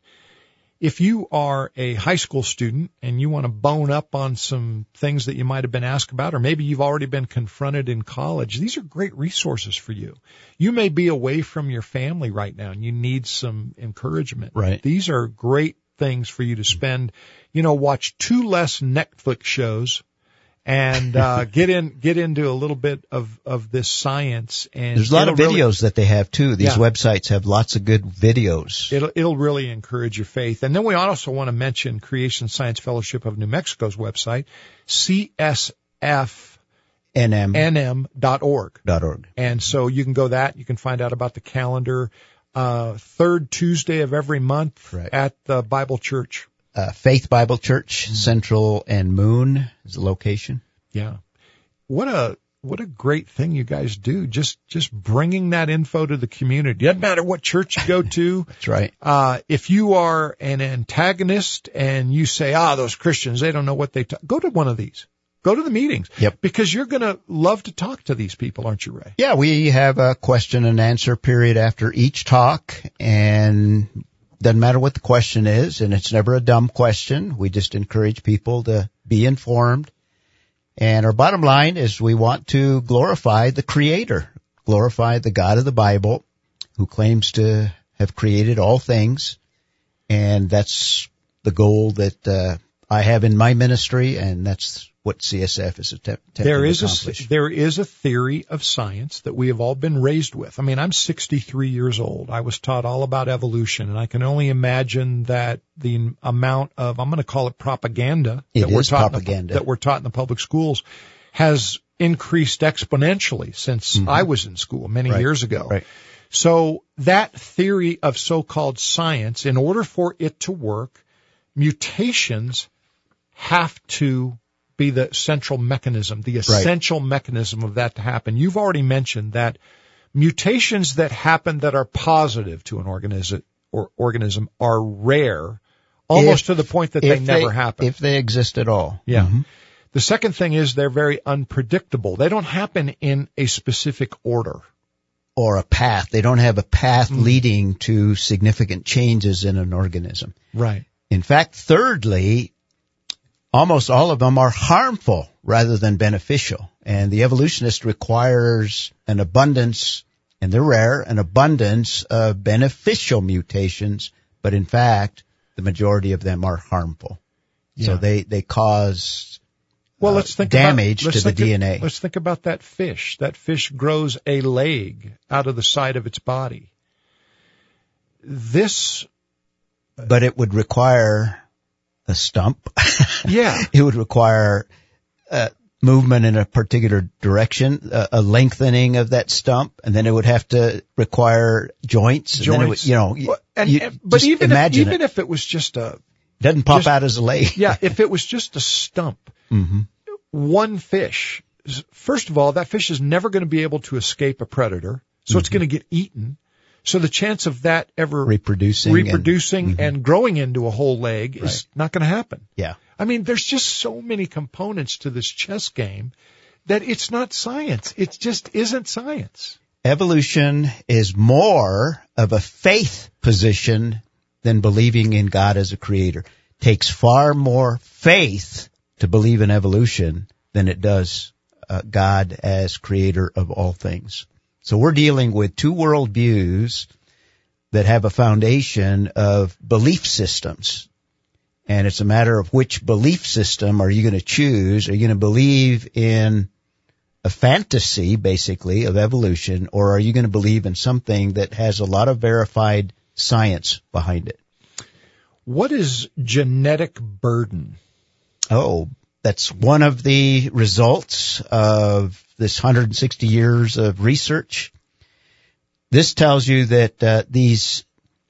If you are a high school student and you want to bone up on some things that you might have been asked about, or maybe you've already been confronted in college, these are great resources for you. You may be away from your family right now and you need some encouragement. Right. These are great things for you to spend, you know, watch two less Netflix shows and uh get in get into a little bit of of this science. And there's a lot of videos really, that they have too. These yeah. websites have lots of good videos. It'll it'll really encourage your faith. And then we also want to mention Creation Science Fellowship of New Mexico's website, C S F N M dot org. Dot org. And so you can go that. You can find out about the calendar. Uh third Tuesday of every month right. at the Bible Church. Uh, Faith Bible Church, mm-hmm. Central and Moon is the location. Yeah. What a, what a great thing you guys do. Just, just bringing that info to the community. Doesn't matter what church you go to. That's right. Uh, if you are an antagonist and you say, ah, those Christians, they don't know what they talk, go to one of these. Go to the meetings. Yep. Because you're going to love to talk to these people, aren't you, Ray? Yeah, we have a question and answer period after each talk, and doesn't matter what the question is, and it's never a dumb question. We just encourage people to be informed. And our bottom line is we want to glorify the Creator, glorify the God of the Bible who claims to have created all things. And that's the goal that uh, I have in my ministry, and that's what C S F is attempting there to is accomplish. A, there is a theory of science that we have all been raised with. I mean, I'm sixty-three years old. I was taught all about evolution, and I can only imagine that the amount of, I'm going to call it propaganda, it that, we're is taught propaganda. In the, that we're taught in the public schools has increased exponentially since mm-hmm. I was in school many right. years ago. Right. So that theory of so-called science, in order for it to work, mutations have to be the central mechanism, the essential right. mechanism of that to happen. You've already mentioned that mutations that happen that are positive to an organism or organism are rare, almost if, to the point that they never they, happen. If they exist at all. Yeah. Mm-hmm. The second thing is they're very unpredictable. They don't happen in a specific order. Or a path. They don't have a path Mm. leading to significant changes in an organism. Right. In fact, thirdly, almost all of them are harmful rather than beneficial. And the evolutionist requires an abundance, and they're rare, an abundance of beneficial mutations, but in fact, the majority of them are harmful. Yeah. So they, they cause Well, let's think damage about, let's to the think D N A. Of, let's think about that fish. That fish grows a leg out of the side of its body. This, but it would require a stump. Yeah. It would require uh, movement in a particular direction, a, a lengthening of that stump, and then it would have to require joints. And joints. then it would, you know, you, and, you and, but even if, imagine even it. if it was just a, It doesn't pop just, out as a leg. Yeah. If it was just a stump, mm-hmm. one fish, first of all, that fish is never going to be able to escape a predator, so mm-hmm. it's going to get eaten. So the chance of that ever reproducing, reproducing and, mm-hmm. and growing into a whole leg is right. not going to happen. Yeah. I mean, there's just so many components to this chess game that it's not science. It just isn't science. Evolution is more of a faith position than believing in God as a creator. Takes far more faith to believe in evolution than it does uh, God as creator of all things. So we're dealing with two worldviews that have a foundation of belief systems. And it's a matter of which belief system are you going to choose? Are you going to believe in a fantasy, basically, of evolution, or are you going to believe in something that has a lot of verified science behind it? What is genetic burden? Oh, that's one of the results of this one hundred sixty years of research. This tells you that uh, these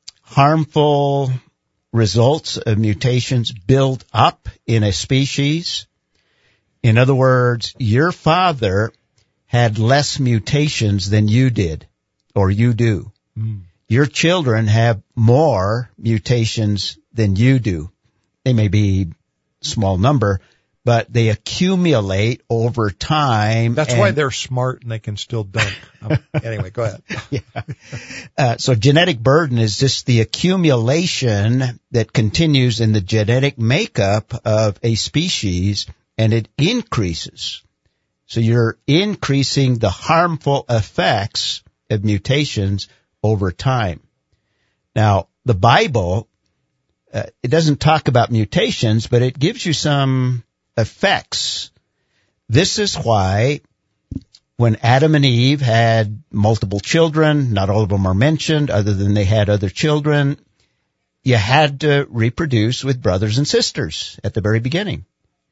harmful results of mutations build up in a species. In other words, your father had less mutations than you did, or you do. Mm. Your children have more mutations than you do. They may be a small number, but they accumulate over time. That's why they're smart and they can still dunk. Um, anyway, go ahead. Yeah. Uh, so genetic burden is just the accumulation that continues in the genetic makeup of a species, and it increases. So you're increasing the harmful effects of mutations over time. Now, the Bible, uh, it doesn't talk about mutations, but it gives you some effects. This is why when Adam and Eve had multiple children, not all of them are mentioned other than they had other children, you had to reproduce with brothers and sisters at the very beginning.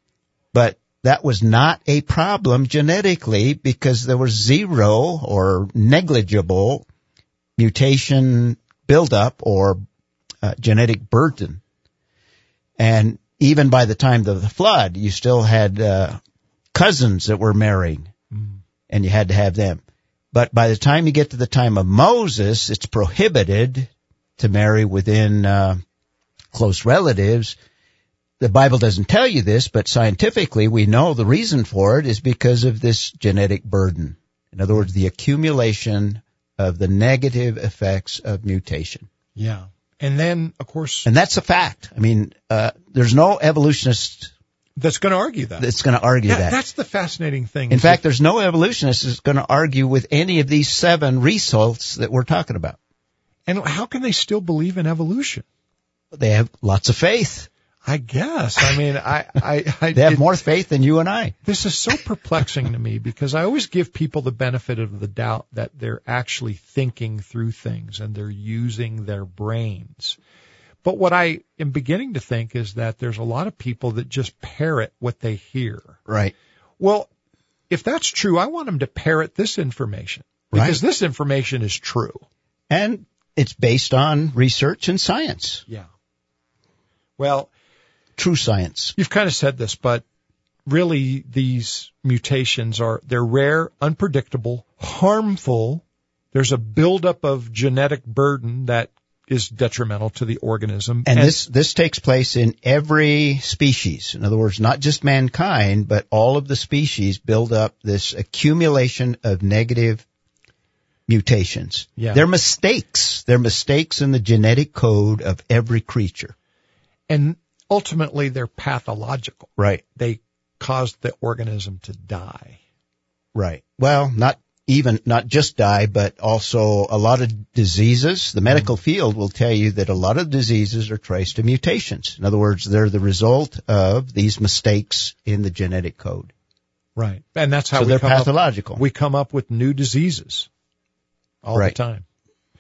But that was not a problem genetically because there was zero or negligible mutation buildup or uh, genetic burden. And even by the time of the flood, you still had uh, cousins that were marrying, mm. and you had to have them. But by the time you get to the time of Moses, it's prohibited to marry within uh, close relatives. The Bible doesn't tell you this, but scientifically we know the reason for it is because of this genetic burden. In other words, the accumulation of the negative effects of mutation. Yeah. And then, of course... And that's a fact. I mean, uh, there's no evolutionist... That's going to argue that. That's going to argue yeah, that. That's the fascinating thing. In fact, there's no evolutionist that's going to argue with any of these seven results that we're talking about. And how can they still believe in evolution? They have lots of faith. I guess. I mean, I, I, I they have it, more faith than you and I. This is so perplexing to me because I always give people the benefit of the doubt that they're actually thinking through things and they're using their brains. But what I am beginning to think is that there's a lot of people that just parrot what they hear. Right. Well, if that's true, I want them to parrot this information because right. this information is true. And it's based on research and science. Yeah. Well, true science. You've kind of said this, but really these mutations are, they're rare, unpredictable, harmful. There's a buildup of genetic burden that is detrimental to the organism. And, and this this takes place in every species. In other words, not just mankind, but all of the species build up this accumulation of negative mutations. Yeah. They're mistakes. They're mistakes in the genetic code of every creature. And ultimately, they're pathological. Right. They cause the organism to die. Right. Well, not even, not just die, but also a lot of diseases. The medical mm-hmm. field will tell you that a lot of diseases are traced to mutations. In other words, they're the result of these mistakes in the genetic code. Right. And that's how so we they're come pathological. Up, we come up with new diseases all right. the time.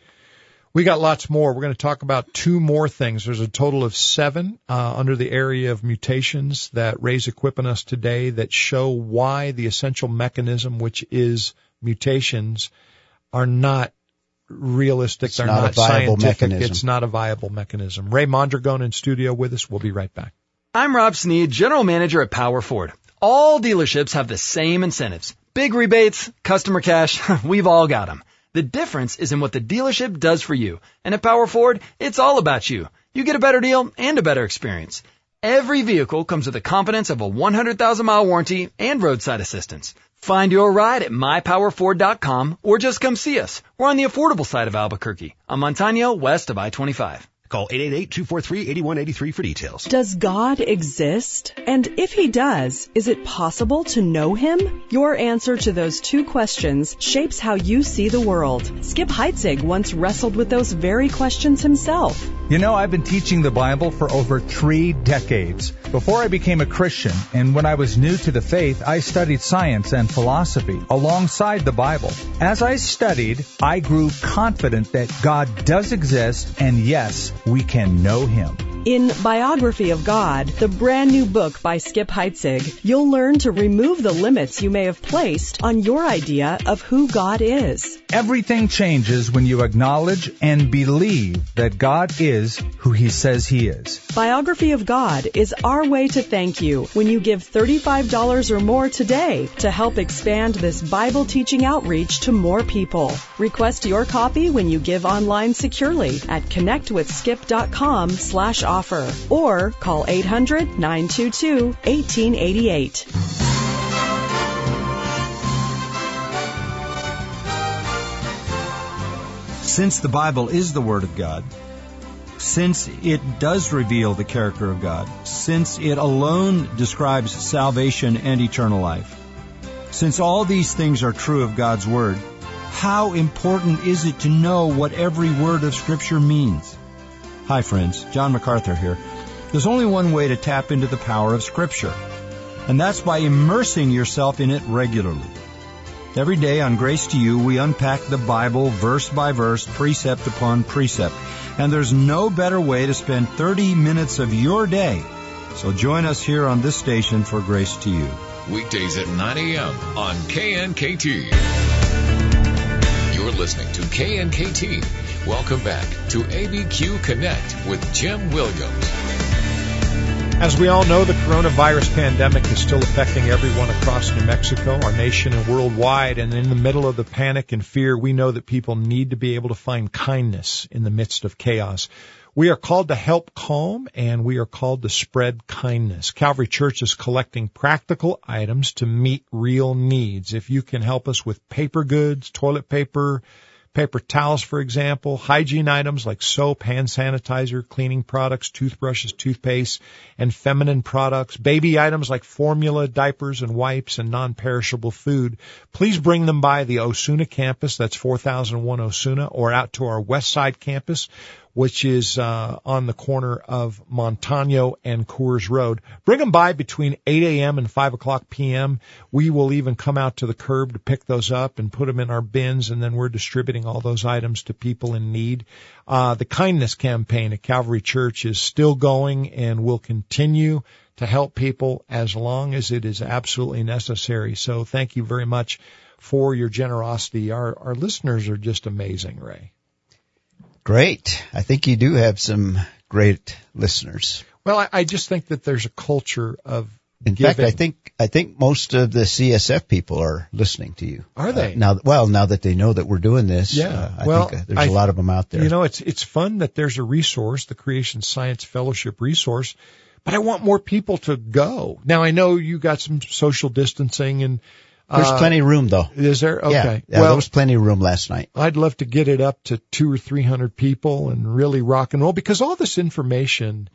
We got lots more. We're going to talk about two more things. There's a total of seven uh, under the area of mutations that Ray's equipping us today that show why the essential mechanism, which is mutations, are not realistic. It's They're not not a viable scientific. mechanism. It's not a viable mechanism. Ray Mondragon in studio with us. We'll be right back. I'm Rob Sneed, General Manager at Power Ford. All dealerships have the same incentives. Big rebates, customer cash, we've all got them. The difference is in what the dealership does for you. And at Power Ford, it's all about you. You get a better deal and a better experience. Every vehicle comes with the confidence of a one hundred thousand mile warranty and roadside assistance. Find your ride at my power ford dot com or just come see us. We're on the affordable side of Albuquerque, on Montano, west of I twenty-five. Call eight eight eight, two four three, eight one eight three for details. Does God exist? And if he does, is it possible to know him? Your answer to those two questions shapes how you see the world. Skip Heitzig once wrestled with those very questions himself. You know, I've been teaching the Bible for over three decades. Before I became a Christian, and when I was new to the faith, I studied science and philosophy alongside the Bible. As I studied, I grew confident that God does exist, and yes, we can know him. In Biography of God, the brand new book by Skip Heitzig, you'll learn to remove the limits you may have placed on your idea of who God is. Everything changes when you acknowledge and believe that God is who he says he is. Biography of God is our way to thank you when you give thirty-five dollars or more today to help expand this Bible teaching outreach to more people. Request your copy when you give online securely at connect with skip dot com slash offer or call eight hundred, nine two two, one eight eight eight. Since the Bible is the Word of God, since it does reveal the character of God, since it alone describes salvation and eternal life, since all these things are true of God's Word, how important is it to know what every word of Scripture means? Hi friends, John MacArthur here. There's only one way to tap into the power of Scripture, and that's by immersing yourself in it regularly. Every day on Grace to You, we unpack the Bible verse by verse, precept upon precept, and there's no better way to spend thirty minutes of your day. So join us here on this station for Grace to You. Weekdays at nine a.m. on K N K T. You're listening to K N K T. Welcome back to A B Q Connect with Jim Williams. As we all know, the coronavirus pandemic is still affecting everyone across New Mexico, our nation, and worldwide. And in the middle of the panic and fear, we know that people need to be able to find kindness in the midst of chaos. We are called to help calm, and we are called to spread kindness. Calvary Church is collecting practical items to meet real needs. If you can help us with paper goods, toilet paper, paper towels, for example, hygiene items like soap, hand sanitizer, cleaning products, toothbrushes, toothpaste, and feminine products, baby items like formula, diapers, and wipes, and non-perishable food, please bring them by the Osuna campus, that's four thousand one Osuna, or out to our West Side campus, which is uh on the corner of Montano and Coors Road. Bring them by between eight a.m. and five o'clock p.m. We will even come out to the curb to pick those up and put them in our bins, and then we're distributing all those items to people in need. Uh the kindness campaign at Calvary Church is still going and will continue to help people as long as it is absolutely necessary. So thank you very much for your generosity. Our our listeners are just amazing, Ray. Great. I think you do have some great listeners. Well, I, I just think that there's a culture of In giving. fact, I think I think most of the C S F people are listening to you. Are they? Uh, now, well, now that they know that we're doing this, yeah. uh, I well, think uh, there's I, a lot of them out there. You know, it's it's fun that there's a resource, the Creation Science Fellowship resource, but I want more people to go. Now, I know you got some social distancing and There's uh, plenty of room, though. Is there? Okay. Yeah, yeah, well, there was plenty of room last night. I'd love to get it up to two or three hundred people and really rock and roll, because all this information,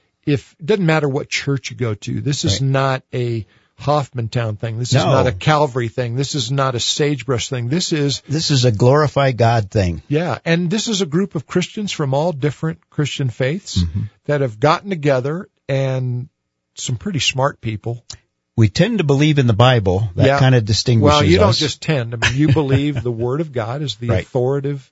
if it doesn't matter what church you go to, this is right. not a Hoffmantown thing. This is no. not a Calvary thing. This is not a Sagebrush thing. This is this is a glorify God thing. Yeah, and this is a group of Christians from all different Christian faiths mm-hmm. that have gotten together, and some pretty smart people. We tend to believe in the Bible. That yeah. kind of distinguishes us. Well, you us. don't just tend. I mean, you believe the Word of God is the right. authoritative,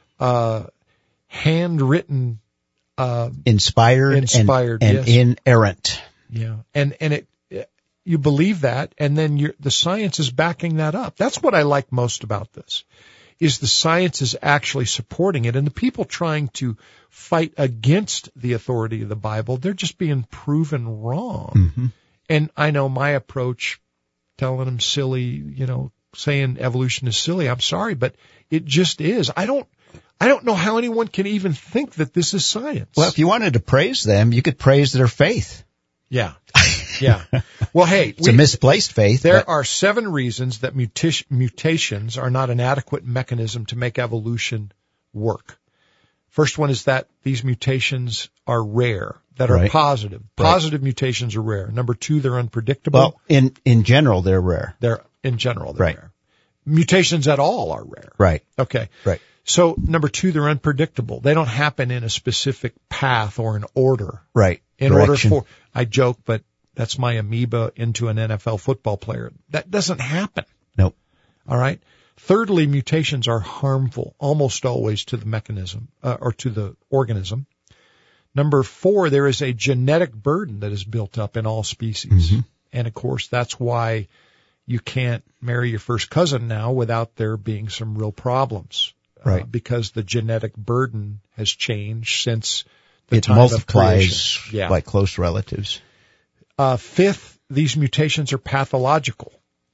uh, handwritten, uh, inspired, inspired, and, and yes. inerrant. Yeah, and and it, you believe that, and then you're, the science is backing that up. That's what I like most about this, is the science is actually supporting it, and the people trying to fight against the authority of the Bible, they're just being proven wrong. Mm-hmm. And I know my approach, telling them silly, you know, saying evolution is silly. I'm sorry, but it just is. I don't, I don't know how anyone can even think that this is science. Well, if you wanted to praise them, you could praise their faith. Yeah. Yeah. Well, hey, it's we, a misplaced faith. There but... are seven reasons that muta- mutations are not an adequate mechanism to make evolution work. First one is that these mutations are rare, that are right. positive. Positive right. mutations are rare. Number two, they're unpredictable. Well, in, in general, they're rare. They're, in general, they're right. rare. Mutations at all are rare. Right. Okay. Right. So, number two, they're unpredictable. They don't happen in a specific path or an order. Right. In Direction. order for, I joke, but that's my amoeba into an N F L football player. That doesn't happen. Nope. All right. Thirdly, mutations are harmful almost always to the mechanism uh, or to the organism. Number four, there is a genetic burden that is built up in all species. Mm-hmm. And of course, that's why you can't marry your first cousin now without there being some real problems. Right. Uh, because the genetic burden has changed since the it time multiplies of creation. Yeah. by close relatives. Uh, fifth, these mutations are pathological.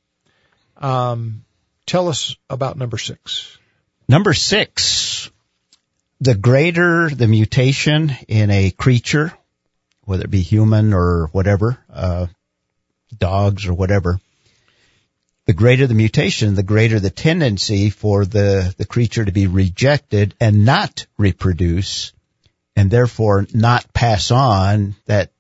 Um, tell us about number six. Number six, the greater the mutation in a creature, whether it be human or whatever, uh, dogs or whatever, the greater the mutation, the greater the tendency for the, the creature to be rejected and not reproduce, and therefore not pass on that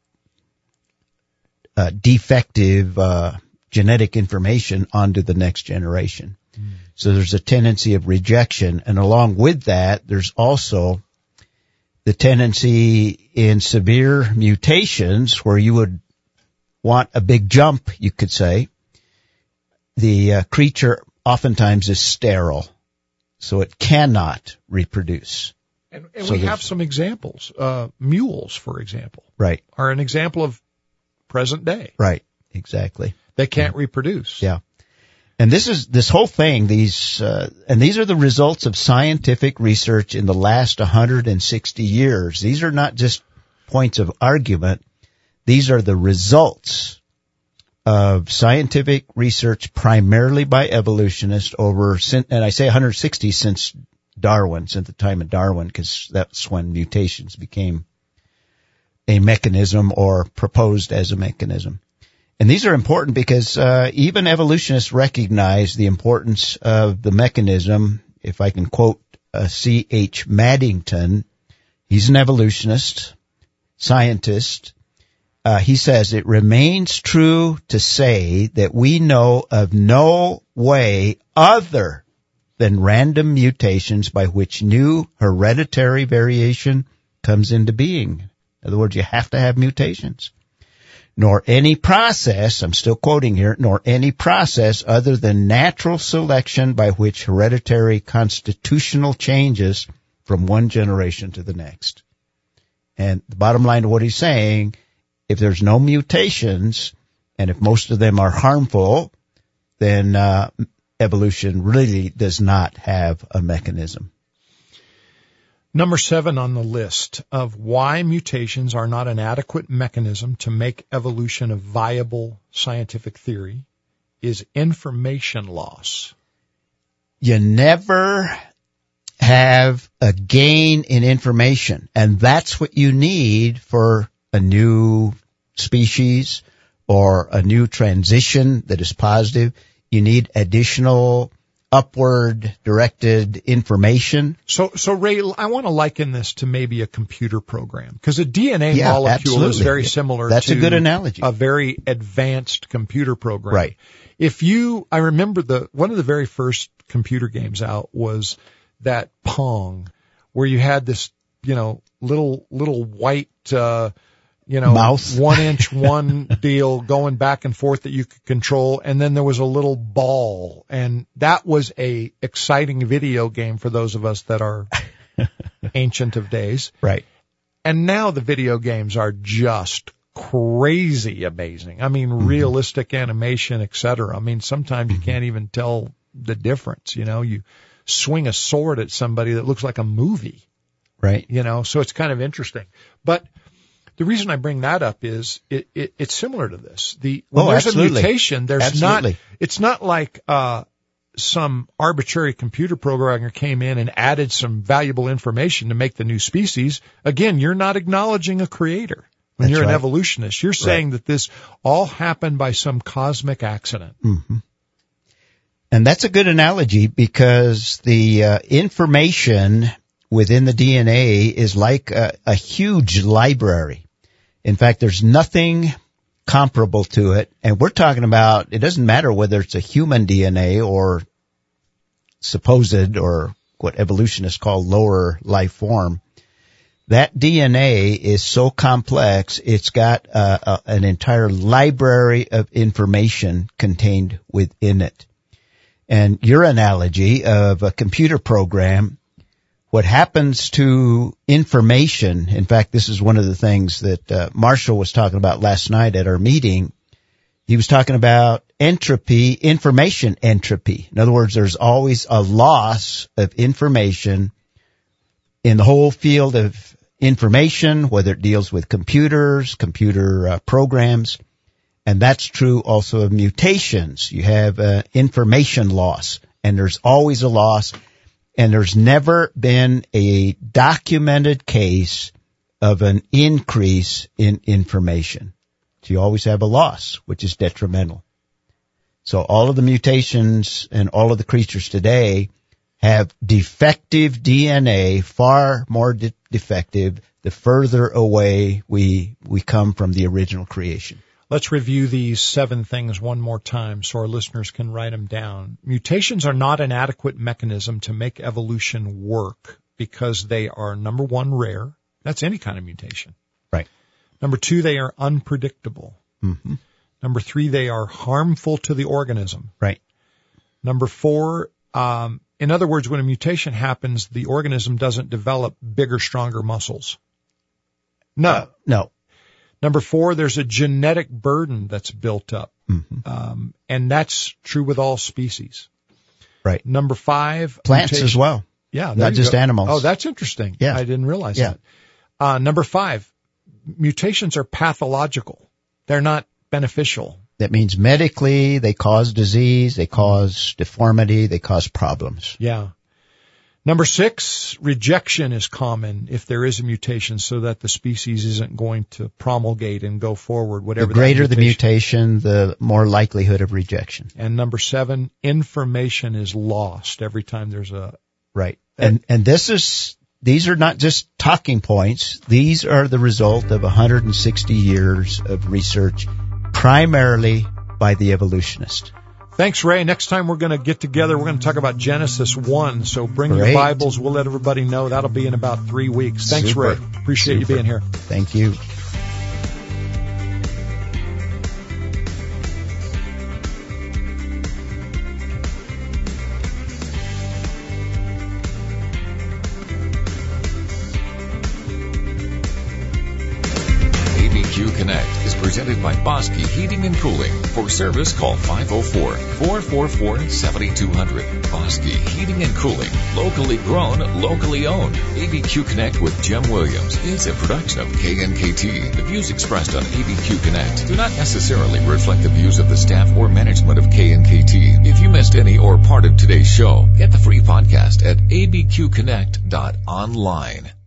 uh, defective uh, genetic information onto the next generation. Mm. So there's a tendency of rejection, and along with that, there's also the tendency in severe mutations where you would want a big jump, you could say. The uh, creature oftentimes is sterile, so it cannot reproduce. And, and so we have some examples. Uh, mules, for example, right, are an example of present day. Right, exactly. They can't yeah. reproduce. Yeah. And this is, this whole thing, these, uh, and these are the results of scientific research in the last one hundred sixty years. These are not just points of argument. These are the results of scientific research primarily by evolutionists over, and I say one hundred sixty since Darwin, since the time of Darwin, because that's when mutations became a mechanism or proposed as a mechanism. And these are important because uh, even evolutionists recognize the importance of the mechanism. If I can quote uh, C H Maddington, he's an evolutionist, scientist. Uh, he says, it remains true to say that we know of no way other than random mutations by which new hereditary variation comes into being. In other words, you have to have mutations. Nor any process, I'm still quoting here, nor any process other than natural selection by which hereditary constitutional changes from one generation to the next. And the bottom line of what he's saying, if there's no mutations, and if most of them are harmful, then uh, evolution really does not have a mechanism. Number seven on the list of why mutations are not an adequate mechanism to make evolution a viable scientific theory is information loss. You never have a gain in information, and that's what you need for a new species or a new transition that is positive. You need additional upward directed information. So, so Ray, I want to liken this to maybe a computer program, because a D N A yeah, molecule absolutely. is very similar That's to a good analogy. a very advanced computer program. Right. If you, I remember the, one of the very first computer games out was that Pong, where you had this, you know, little, little white, uh, you know, mouse, one inch, one deal going back and forth that you could control. And then there was a little ball, and that was a exciting video game for those of us that are ancient of days. Right. And now the video games are just crazy amazing. I mean, mm-hmm. realistic animation, et cetera. I mean, sometimes you can't even tell the difference. You know, you swing a sword at somebody that looks like a movie. Right. You know, so it's kind of interesting. But the reason I bring that up is it, it it's similar to this. The when oh, there's absolutely. a mutation, there's absolutely. not it's not like uh some arbitrary computer programmer came in and added some valuable information to make the new species. Again, you're not acknowledging a creator when That's you're right. an evolutionist. You're saying right. that this all happened by some cosmic accident. Mm-hmm. And that's a good analogy, because the uh, information within the D N A is like a, a huge library. In fact, there's nothing comparable to it. And we're talking about, it doesn't matter whether it's a human D N A or supposed, or what evolutionists call lower life form. That D N A is so complex, it's got uh, a, an entire library of information contained within it. And your analogy of a computer program, what happens to information, in fact, this is one of the things that uh, Marshall was talking about last night at our meeting. He was talking about entropy, information entropy. In other words, there's always a loss of information in the whole field of information, whether it deals with computers, computer uh, programs. And that's true also of mutations. You have uh, information loss, and there's always a loss. And there's never been a documented case of an increase in information. So you always have a loss, which is detrimental. So all of the mutations and all of the creatures today have defective D N A, far more de- defective the further away we we come from the original creation. Let's review these seven things one more time so our listeners can write them down. Mutations are not an adequate mechanism to make evolution work because they are, number one, rare. That's any kind of mutation. Right. Number two, they are unpredictable. Mm-hmm. Number three, they are harmful to the organism. Right. Number four, um, in other words, when a mutation happens, the organism doesn't develop bigger, stronger muscles. No. Uh, no. Number four, there's a genetic burden that's built up. Mm-hmm. Um, and that's true with all species. Right. Number five. Plants mutation. as well. Yeah. Not just go. animals. Oh, that's interesting. Yeah. I didn't realize yeah. that. Uh, number five, mutations are pathological. They're not beneficial. That means medically they cause disease, they cause deformity, they cause problems. Yeah. Number six, rejection is common if there is a mutation so that the species isn't going to promulgate and go forward, whatever. The greater that the mutation, the more likelihood of rejection. And number seven, information is lost every time there's a... Right. And, and this is, these are not just talking points. These are the result of one hundred sixty years of research, primarily by the evolutionist. Thanks, Ray. Next time we're going to get together, we're going to talk about Genesis one. So bring Great. your Bibles. We'll let everybody know. That'll be in about three weeks. Thanks, Super. Ray. Appreciate Super. you being here. Thank you. A B Q Q Connect is presented by Bosque Heating and Cooling. For service, call five oh four, four four four, seven two zero zero. Bosque Heating and Cooling. Locally grown, locally owned. A B Q Connect with Jim Williams is a production of K N K T. The views expressed on A B Q Connect do not necessarily reflect the views of the staff or management of K N K T. If you missed any or part of today's show, get the free podcast at a b q connect dot online.